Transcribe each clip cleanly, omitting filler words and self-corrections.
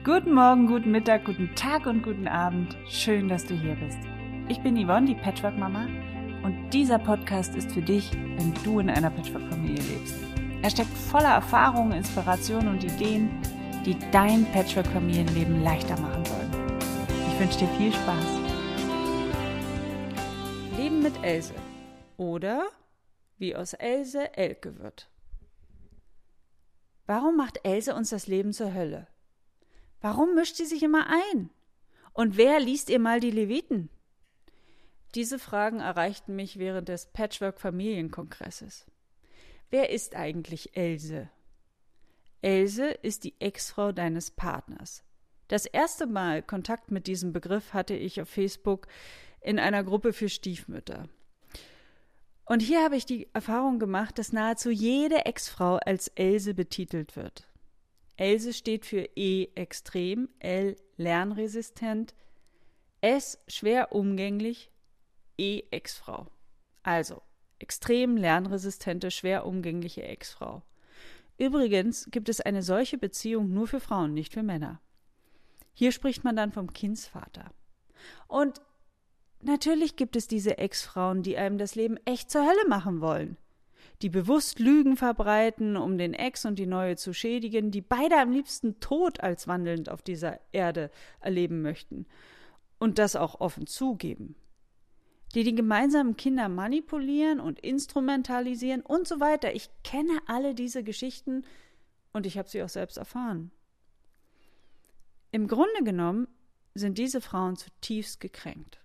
Guten Morgen, guten Mittag, guten Tag und guten Abend. Schön, dass du hier bist. Ich bin Yvonne, die Patchwork-Mama, und dieser Podcast ist für dich, wenn du in einer Patchwork-Familie lebst. Er steckt voller Erfahrungen, Inspirationen und Ideen, die dein Patchwork-Familienleben leichter machen sollen. Ich wünsche dir viel Spaß. Leben mit Else oder wie aus Else Elke wird. Warum macht Else uns das Leben zur Hölle? Warum mischt sie sich immer ein? Und wer liest ihr mal die Leviten? Diese Fragen erreichten mich während des Patchwork-Familienkongresses. Wer ist eigentlich Else? Else ist die Ex-Frau deines Partners. Das erste Mal Kontakt mit diesem Begriff hatte ich auf Facebook in einer Gruppe für Stiefmütter. Und hier habe ich die Erfahrung gemacht, dass nahezu jede Ex-Frau als Else betitelt wird. Else steht für E extrem, L lernresistent, S schwer umgänglich, E Ex-Frau. Also extrem lernresistente, schwer umgängliche Ex-Frau. Übrigens gibt es eine solche Beziehung nur für Frauen, nicht für Männer. Hier spricht man dann vom Kindsvater. Und natürlich gibt es diese Ex-Frauen, die einem das Leben echt zur Hölle machen wollen. Die bewusst Lügen verbreiten, um den Ex und die Neue zu schädigen, die beide am liebsten tot als wandelnd auf dieser Erde erleben möchten und das auch offen zugeben. Die gemeinsamen Kinder manipulieren und instrumentalisieren und so weiter. Ich kenne alle diese Geschichten und ich habe sie auch selbst erfahren. Im Grunde genommen sind diese Frauen zutiefst gekränkt.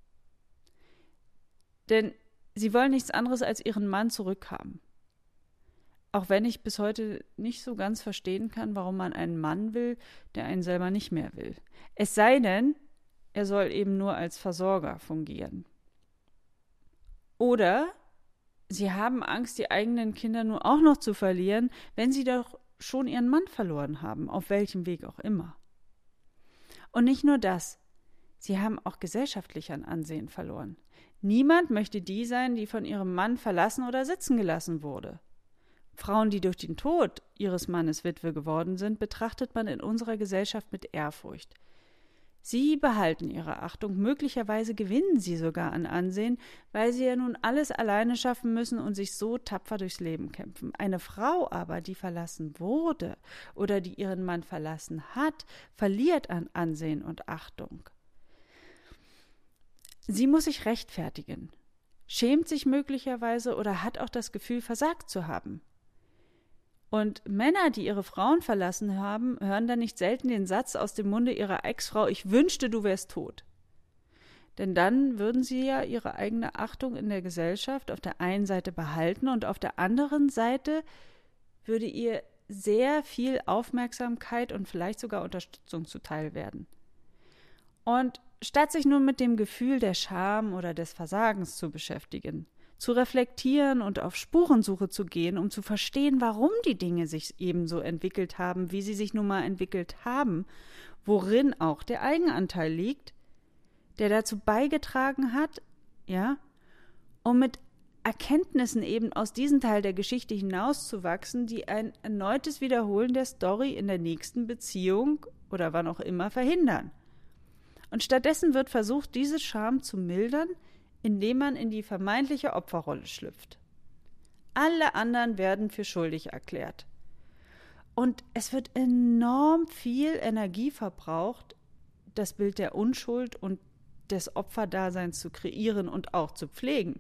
Denn sie wollen nichts anderes als ihren Mann zurückhaben. Auch wenn ich bis heute nicht so ganz verstehen kann, warum man einen Mann will, der einen selber nicht mehr will. Es sei denn, er soll eben nur als Versorger fungieren. Oder sie haben Angst, die eigenen Kinder nun auch noch zu verlieren, wenn sie doch schon ihren Mann verloren haben, auf welchem Weg auch immer. Und nicht nur das, sie haben auch gesellschaftlich an Ansehen verloren. Niemand möchte die sein, die von ihrem Mann verlassen oder sitzen gelassen wurde. Frauen, die durch den Tod ihres Mannes Witwe geworden sind, betrachtet man in unserer Gesellschaft mit Ehrfurcht. Sie behalten ihre Achtung, möglicherweise gewinnen sie sogar an Ansehen, weil sie ja nun alles alleine schaffen müssen und sich so tapfer durchs Leben kämpfen. Eine Frau aber, die verlassen wurde oder die ihren Mann verlassen hat, verliert an Ansehen und Achtung. Sie muss sich rechtfertigen, schämt sich möglicherweise oder hat auch das Gefühl, versagt zu haben. Und Männer, die ihre Frauen verlassen haben, hören dann nicht selten den Satz aus dem Munde ihrer Ex-Frau: Ich wünschte, du wärst tot. Denn dann würden sie ja ihre eigene Achtung in der Gesellschaft auf der einen Seite behalten und auf der anderen Seite würde ihr sehr viel Aufmerksamkeit und vielleicht sogar Unterstützung zuteil werden. Und statt sich nun mit dem Gefühl der Scham oder des Versagens zu beschäftigen, zu reflektieren und auf Spurensuche zu gehen, um zu verstehen, warum die Dinge sich ebenso entwickelt haben, wie sie sich nun mal entwickelt haben, worin auch der Eigenanteil liegt, der dazu beigetragen hat, um mit Erkenntnissen eben aus diesem Teil der Geschichte hinauszuwachsen, die ein erneutes Wiederholen der Story in der nächsten Beziehung oder wann auch immer verhindern. Und stattdessen wird versucht, diese Scham zu mildern, indem man in die vermeintliche Opferrolle schlüpft. Alle anderen werden für schuldig erklärt. Und es wird enorm viel Energie verbraucht, das Bild der Unschuld und des Opferdaseins zu kreieren und auch zu pflegen.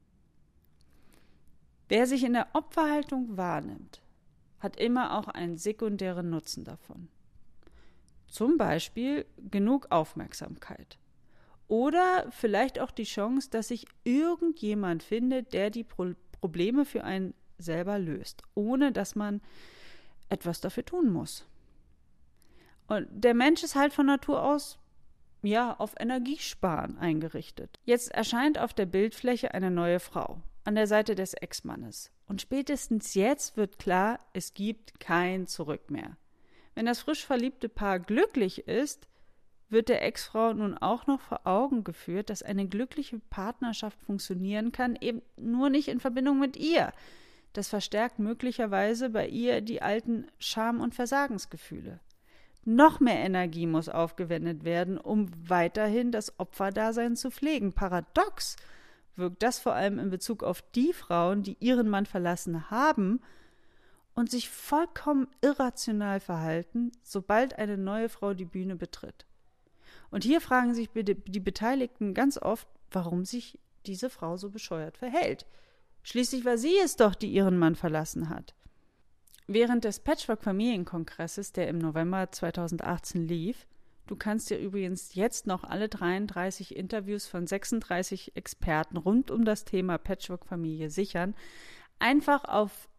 Wer sich in der Opferhaltung wahrnimmt, hat immer auch einen sekundären Nutzen davon. Zum Beispiel genug Aufmerksamkeit. Oder vielleicht auch die Chance, dass sich irgendjemand findet, der die Probleme für einen selber löst, ohne dass man etwas dafür tun muss. Und der Mensch ist halt von Natur aus, auf Energiesparen eingerichtet. Jetzt erscheint auf der Bildfläche eine neue Frau an der Seite des Ex-Mannes. Und spätestens jetzt wird klar, es gibt kein Zurück mehr. Wenn das frisch verliebte Paar glücklich ist, wird der Ex-Frau nun auch noch vor Augen geführt, dass eine glückliche Partnerschaft funktionieren kann, eben nur nicht in Verbindung mit ihr. Das verstärkt möglicherweise bei ihr die alten Scham- und Versagensgefühle. Noch mehr Energie muss aufgewendet werden, um weiterhin das Opferdasein zu pflegen. Paradox wirkt das vor allem in Bezug auf die Frauen, die ihren Mann verlassen haben und sich vollkommen irrational verhalten, sobald eine neue Frau die Bühne betritt. Und hier fragen sich die Beteiligten ganz oft, warum sich diese Frau so bescheuert verhält. Schließlich war sie es doch, die ihren Mann verlassen hat. Während des Patchwork-Familienkongresses, der im November 2018 lief, du kannst dir übrigens jetzt noch alle 33 Interviews von 36 Experten rund um das Thema Patchwork-Familie sichern, einfach auf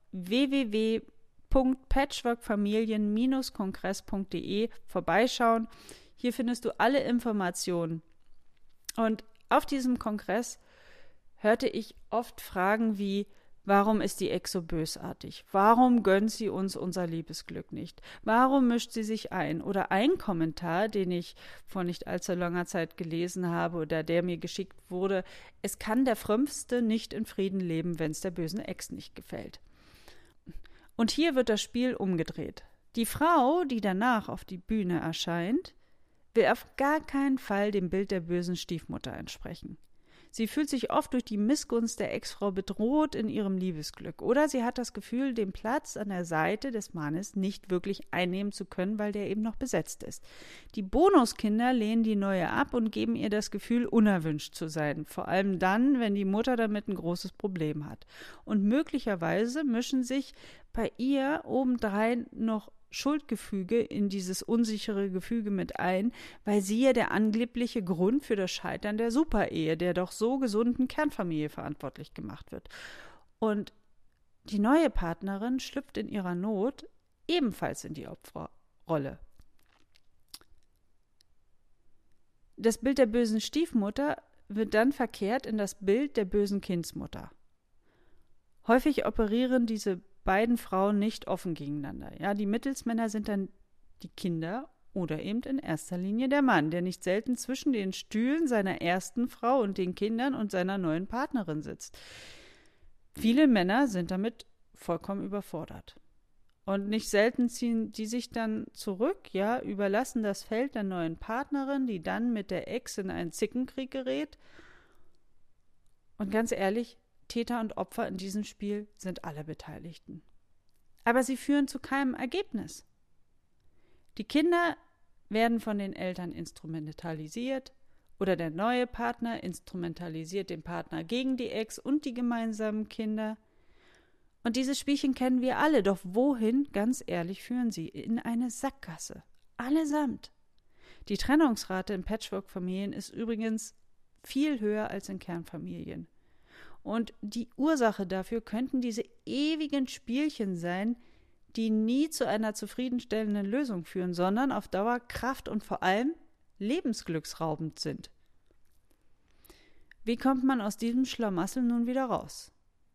www.patchworkfamilien-kongress.de vorbeischauen. Hier findest du alle Informationen. Und auf diesem Kongress hörte ich oft Fragen wie: Warum ist die Ex so bösartig? Warum gönnt sie uns unser Liebesglück nicht? Warum mischt sie sich ein? Oder ein Kommentar, den ich vor nicht allzu langer Zeit gelesen habe oder der mir geschickt wurde: Es kann der Frömmste nicht in Frieden leben, wenn es der bösen Ex nicht gefällt. Und hier wird das Spiel umgedreht. Die Frau, die danach auf die Bühne erscheint, will auf gar keinen Fall dem Bild der bösen Stiefmutter entsprechen. Sie fühlt sich oft durch die Missgunst der Ex-Frau bedroht in ihrem Liebesglück. Oder sie hat das Gefühl, den Platz an der Seite des Mannes nicht wirklich einnehmen zu können, weil der eben noch besetzt ist. Die Bonuskinder lehnen die Neue ab und geben ihr das Gefühl, unerwünscht zu sein. Vor allem dann, wenn die Mutter damit ein großes Problem hat. Und möglicherweise mischen sich bei ihr obendrein noch Schuldgefüge in dieses unsichere Gefüge mit ein, weil sie ja der angebliche Grund für das Scheitern der Superehe, der doch so gesunden Kernfamilie verantwortlich gemacht wird. Und die neue Partnerin schlüpft in ihrer Not ebenfalls in die Opferrolle. Das Bild der bösen Stiefmutter wird dann verkehrt in das Bild der bösen Kindsmutter. Häufig operieren diese beiden Frauen nicht offen gegeneinander. Ja, die Mittelsmänner sind dann die Kinder oder eben in erster Linie der Mann, der nicht selten zwischen den Stühlen seiner ersten Frau und den Kindern und seiner neuen Partnerin sitzt. Viele Männer sind damit vollkommen überfordert. Und nicht selten ziehen die sich dann zurück, ja, überlassen das Feld der neuen Partnerin, die dann mit der Ex in einen Zickenkrieg gerät. Und ganz ehrlich, Täter und Opfer in diesem Spiel sind alle Beteiligten. Aber sie führen zu keinem Ergebnis. Die Kinder werden von den Eltern instrumentalisiert oder der neue Partner instrumentalisiert den Partner gegen die Ex und die gemeinsamen Kinder. Und dieses Spielchen kennen wir alle, doch wohin, ganz ehrlich, führen sie? In eine Sackgasse. Allesamt. Die Trennungsrate in Patchwork-Familien ist übrigens viel höher als in Kernfamilien. Und die Ursache dafür könnten diese ewigen Spielchen sein, die nie zu einer zufriedenstellenden Lösung führen, sondern auf Dauer kraft- und vor allem lebensglücksraubend sind. Wie kommt man aus diesem Schlamassel nun wieder raus?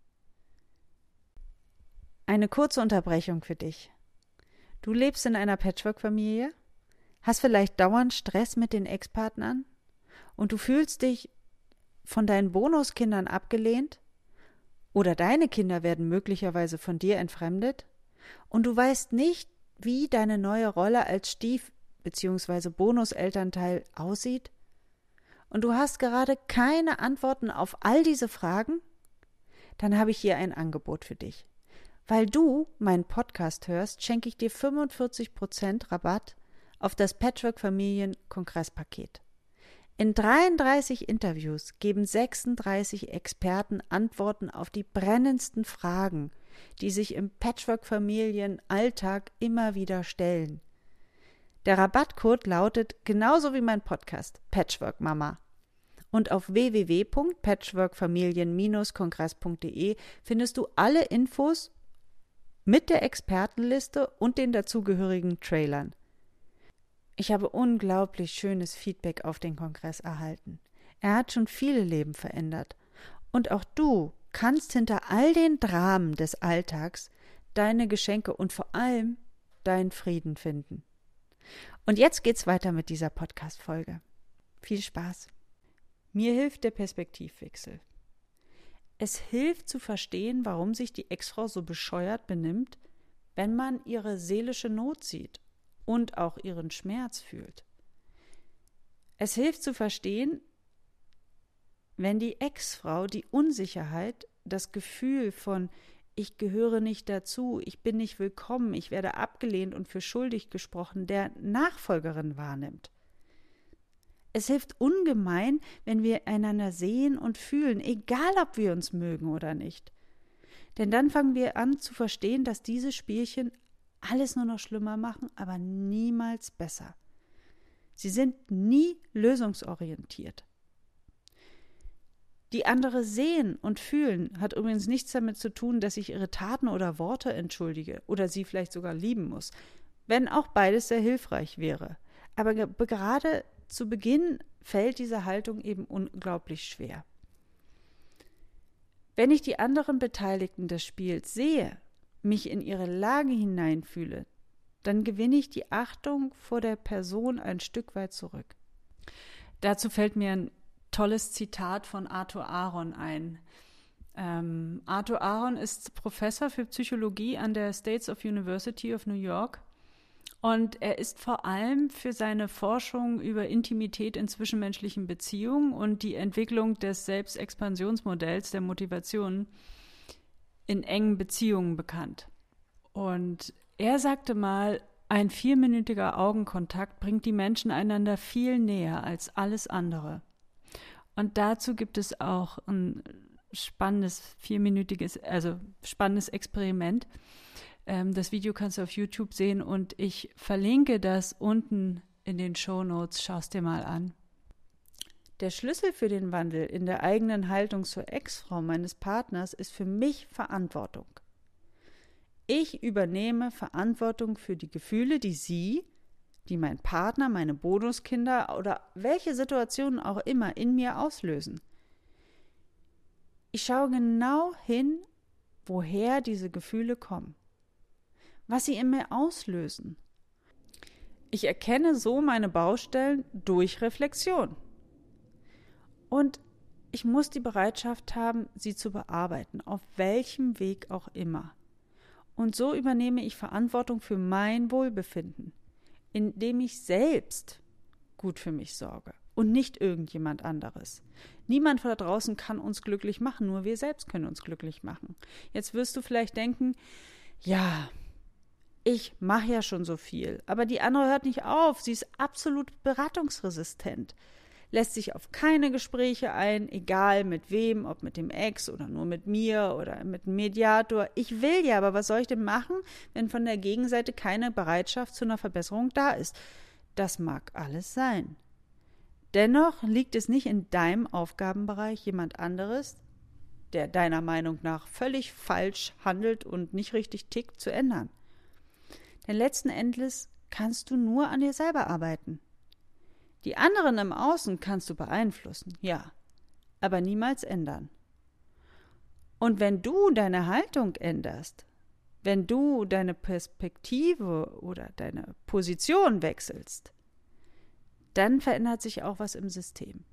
Eine kurze Unterbrechung für dich. Du lebst in einer Patchwork-Familie, hast vielleicht dauernd Stress mit den Ex-Partnern und du fühlst dich von deinen Bonuskindern abgelehnt oder deine Kinder werden möglicherweise von dir entfremdet und du weißt nicht, wie deine neue Rolle als Stief- bzw. Bonuselternteil aussieht und du hast gerade keine Antworten auf all diese Fragen, dann habe ich hier ein Angebot für dich. Weil du meinen Podcast hörst, schenke ich dir 45% Rabatt auf das Patchwork-Familien-Kongresspaket. In 33 Interviews geben 36 Experten Antworten auf die brennendsten Fragen, die sich im Patchwork-Familien-Alltag immer wieder stellen. Der Rabattcode lautet genauso wie mein Podcast Patchwork Mama. Und auf www.patchworkfamilien-kongress.de findest du alle Infos mit der Expertenliste und den dazugehörigen Trailern. Ich habe unglaublich schönes Feedback auf den Kongress erhalten. Er hat schon viele Leben verändert. Und auch du kannst hinter all den Dramen des Alltags deine Geschenke und vor allem deinen Frieden finden. Und jetzt geht's weiter mit dieser Podcast-Folge. Viel Spaß. Mir hilft der Perspektivwechsel. Es hilft zu verstehen, warum sich die Ex-Frau so bescheuert benimmt, wenn man ihre seelische Not sieht und auch ihren Schmerz fühlt. Es hilft zu verstehen, wenn die Ex-Frau die Unsicherheit, das Gefühl von ich gehöre nicht dazu, ich bin nicht willkommen, ich werde abgelehnt und für schuldig gesprochen, der Nachfolgerin wahrnimmt. Es hilft ungemein, wenn wir einander sehen und fühlen, egal ob wir uns mögen oder nicht. Denn dann fangen wir an zu verstehen, dass diese Spielchen alles nur noch schlimmer machen, aber niemals besser. Sie sind nie lösungsorientiert. Die andere sehen und fühlen hat übrigens nichts damit zu tun, dass ich ihre Taten oder Worte entschuldige oder sie vielleicht sogar lieben muss, wenn auch beides sehr hilfreich wäre. Aber gerade zu Beginn fällt diese Haltung eben unglaublich schwer. Wenn ich die anderen Beteiligten des Spiels sehe, mich in ihre Lage hineinfühle, dann gewinne ich die Achtung vor der Person ein Stück weit zurück. Dazu fällt mir ein tolles Zitat von Arthur Aron ein. Arthur Aron ist Professor für Psychologie an der State University of New York und er ist vor allem für seine Forschung über Intimität in zwischenmenschlichen Beziehungen und die Entwicklung des Selbstexpansionsmodells der Motivation in engen Beziehungen bekannt. Und er sagte mal, ein 4-minütiger Augenkontakt bringt die Menschen einander viel näher als alles andere. Und dazu gibt es auch ein spannendes spannendes Experiment. Das Video kannst du auf YouTube sehen und ich verlinke das unten in den Shownotes. Schau es dir mal an. Der Schlüssel für den Wandel in der eigenen Haltung zur Ex-Frau meines Partners ist für mich Verantwortung. Ich übernehme Verantwortung für die Gefühle, die mein Partner, meine Bonuskinder oder welche Situationen auch immer in mir auslösen. Ich schaue genau hin, woher diese Gefühle kommen, was sie in mir auslösen. Ich erkenne so meine Baustellen durch Reflexion. Und ich muss die Bereitschaft haben, sie zu bearbeiten, auf welchem Weg auch immer. Und so übernehme ich Verantwortung für mein Wohlbefinden, indem ich selbst gut für mich sorge und nicht irgendjemand anderes. Niemand da draußen kann uns glücklich machen, nur wir selbst können uns glücklich machen. Jetzt wirst du vielleicht denken, ja, ich mache ja schon so viel, aber die andere hört nicht auf, sie ist absolut beratungsresistent, lässt sich auf keine Gespräche ein, egal mit wem, ob mit dem Ex oder nur mit mir oder mit dem Mediator. Ich will ja, aber was soll ich denn machen, wenn von der Gegenseite keine Bereitschaft zu einer Verbesserung da ist? Das mag alles sein. Dennoch liegt es nicht in deinem Aufgabenbereich, jemand anderes, der deiner Meinung nach völlig falsch handelt und nicht richtig tickt, zu ändern. Denn letzten Endes kannst du nur an dir selber arbeiten. Die anderen im Außen kannst du beeinflussen, ja, aber niemals ändern. Und wenn du deine Haltung änderst, wenn du deine Perspektive oder deine Position wechselst, dann verändert sich auch was im System.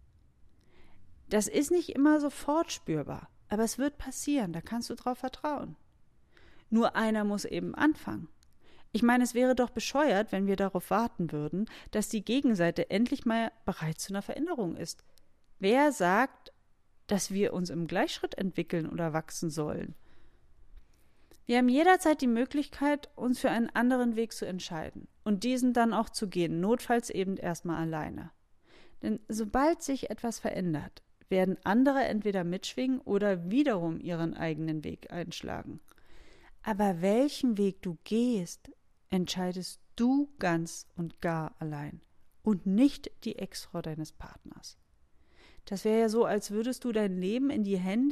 Das ist nicht immer sofort spürbar, aber es wird passieren, da kannst du drauf vertrauen. Nur einer muss eben anfangen. Ich meine, es wäre doch bescheuert, wenn wir darauf warten würden, dass die Gegenseite endlich mal bereit zu einer Veränderung ist. Wer sagt, dass wir uns im Gleichschritt entwickeln oder wachsen sollen? Wir haben jederzeit die Möglichkeit, uns für einen anderen Weg zu entscheiden und diesen dann auch zu gehen, notfalls eben erstmal alleine. Denn sobald sich etwas verändert, werden andere entweder mitschwingen oder wiederum ihren eigenen Weg einschlagen. Aber welchen Weg du gehst, entscheidest du ganz und gar allein und nicht die Ex-Frau deines Partners. Das wäre ja so, als würdest du dein Leben in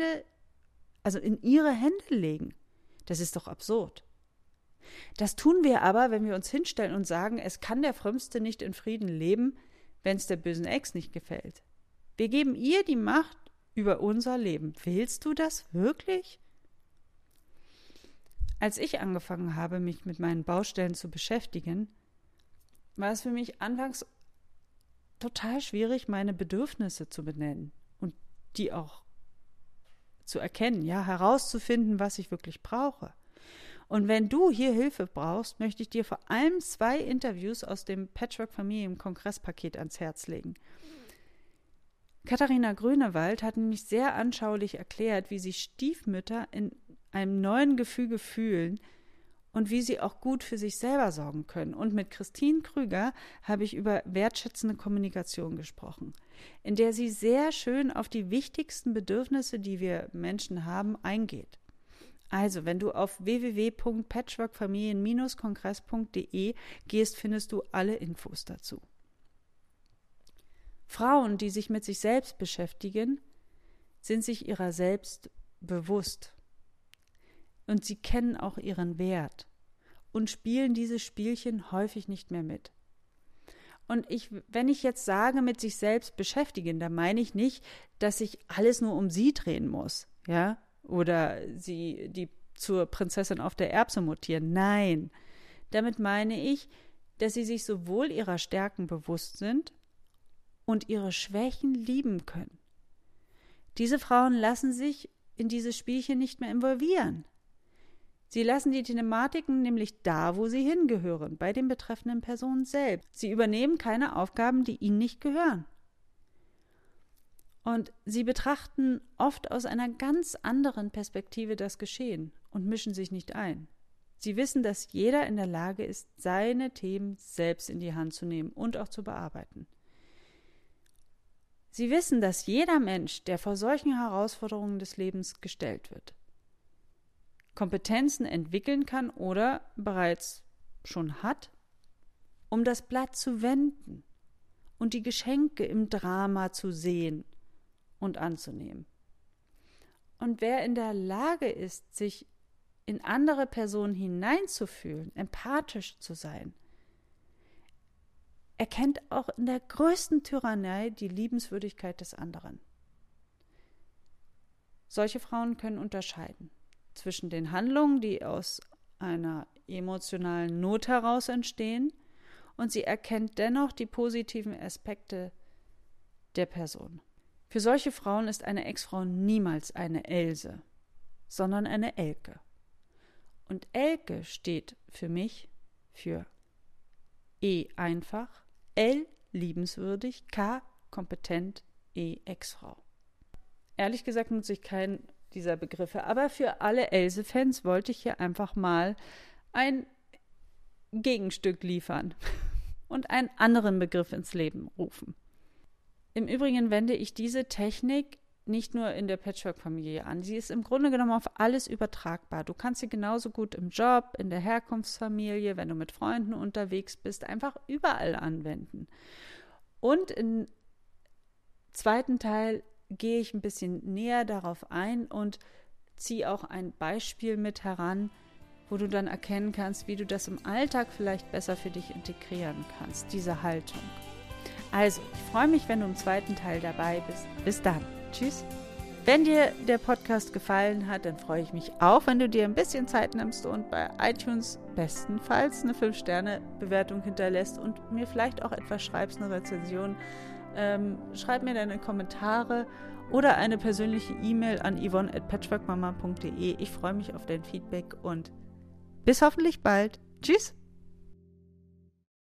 ihre Hände legen. Das ist doch absurd. Das tun wir aber, wenn wir uns hinstellen und sagen, es kann der Frömmste nicht in Frieden leben, wenn es der bösen Ex nicht gefällt. Wir geben ihr die Macht über unser Leben. Willst du das wirklich? Als ich angefangen habe, mich mit meinen Baustellen zu beschäftigen, war es für mich anfangs total schwierig, meine Bedürfnisse zu benennen und die auch zu erkennen, ja, herauszufinden, was ich wirklich brauche. Und wenn du hier Hilfe brauchst, möchte ich dir vor allem 2 Interviews aus dem Patchwork-Familien-Kongresspaket ans Herz legen. Katharina Grünewald hat nämlich sehr anschaulich erklärt, wie sich Stiefmütter in einem neuen Gefüge fühlen und wie sie auch gut für sich selber sorgen können. Und mit Christine Krüger habe ich über wertschätzende Kommunikation gesprochen, in der sie sehr schön auf die wichtigsten Bedürfnisse, die wir Menschen haben, eingeht. Also, wenn du auf www.patchworkfamilien-kongress.de gehst, findest du alle Infos dazu. Frauen, die sich mit sich selbst beschäftigen, sind sich ihrer selbst bewusst. Und sie kennen auch ihren Wert und spielen diese Spielchen häufig nicht mehr mit. Und wenn ich jetzt sage, mit sich selbst beschäftigen, dann meine ich nicht, dass sich alles nur um sie drehen muss, ja, oder die zur Prinzessin auf der Erbse mutieren. Nein, damit meine ich, dass sie sich sowohl ihrer Stärken bewusst sind und ihre Schwächen lieben können. Diese Frauen lassen sich in dieses Spielchen nicht mehr involvieren. Sie lassen die Thematiken nämlich da, wo sie hingehören, bei den betreffenden Personen selbst. Sie übernehmen keine Aufgaben, die ihnen nicht gehören. Und sie betrachten oft aus einer ganz anderen Perspektive das Geschehen und mischen sich nicht ein. Sie wissen, dass jeder in der Lage ist, seine Themen selbst in die Hand zu nehmen und auch zu bearbeiten. Sie wissen, dass jeder Mensch, der vor solchen Herausforderungen des Lebens gestellt wird, Kompetenzen entwickeln kann oder bereits schon hat, um das Blatt zu wenden und die Geschenke im Drama zu sehen und anzunehmen. Und wer in der Lage ist, sich in andere Personen hineinzufühlen, empathisch zu sein, erkennt auch in der größten Tyrannei die Liebenswürdigkeit des anderen. Solche Frauen können unterscheiden zwischen den Handlungen, die aus einer emotionalen Not heraus entstehen, und sie erkennt dennoch die positiven Aspekte der Person. Für solche Frauen ist eine Ex-Frau niemals eine Else, sondern eine Elke. Und Elke steht für mich für E einfach, L liebenswürdig, K kompetent, E Ex-Frau. Ehrlich gesagt nutze ich keinen dieser Begriffe, aber für alle Else-Fans wollte ich hier einfach mal ein Gegenstück liefern und einen anderen Begriff ins Leben rufen. Im Übrigen wende ich diese Technik nicht nur in der Patchwork-Familie an. Sie ist im Grunde genommen auf alles übertragbar. Du kannst sie genauso gut im Job, in der Herkunftsfamilie, wenn du mit Freunden unterwegs bist, einfach überall anwenden. Und im zweiten Teil gehe ich ein bisschen näher darauf ein und ziehe auch ein Beispiel mit heran, wo du dann erkennen kannst, wie du das im Alltag vielleicht besser für dich integrieren kannst, diese Haltung. Also, ich freue mich, wenn du im zweiten Teil dabei bist. Bis dann. Tschüss. Wenn dir der Podcast gefallen hat, dann freue ich mich auch, wenn du dir ein bisschen Zeit nimmst und bei iTunes bestenfalls eine 5-Sterne-Bewertung hinterlässt und mir vielleicht auch etwas schreibst, eine Rezension. Schreib mir deine Kommentare oder eine persönliche E-Mail an yvonne@patchworkmama.de. Ich freue mich auf dein Feedback und bis hoffentlich bald. Tschüss!